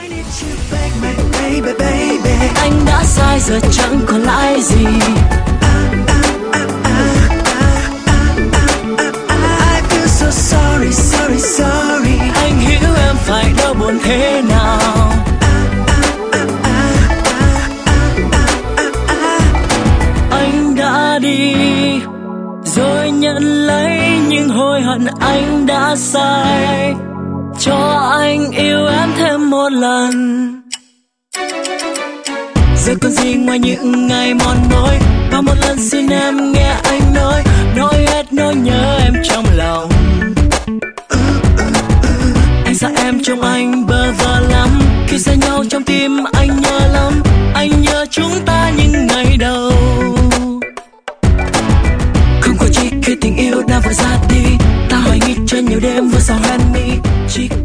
Anh đã sai giờ chẳng còn lại gì. I feel so sorry, sorry, sorry. Anh hiểu em phải đau buồn thế nào. Anh đã đi rồi nhận lấy những hối hận anh đã sai. Cho anh yêu em thêm một lần. Giờ còn gì ngoài những ngày mòn mỏi. Và một lần xin em nghe anh nói hết nỗi nhớ em trong lòng. Anh xa em trong anh bơ vơ lắm. Khi xa nhau trong tim anh nhớ lắm. Anh nhớ chúng ta những ngày đầu. Không có chi khi tình yêu đã vội ra đi. Ta hoài nghi cho nhiều đêm vừa sau hoen mi.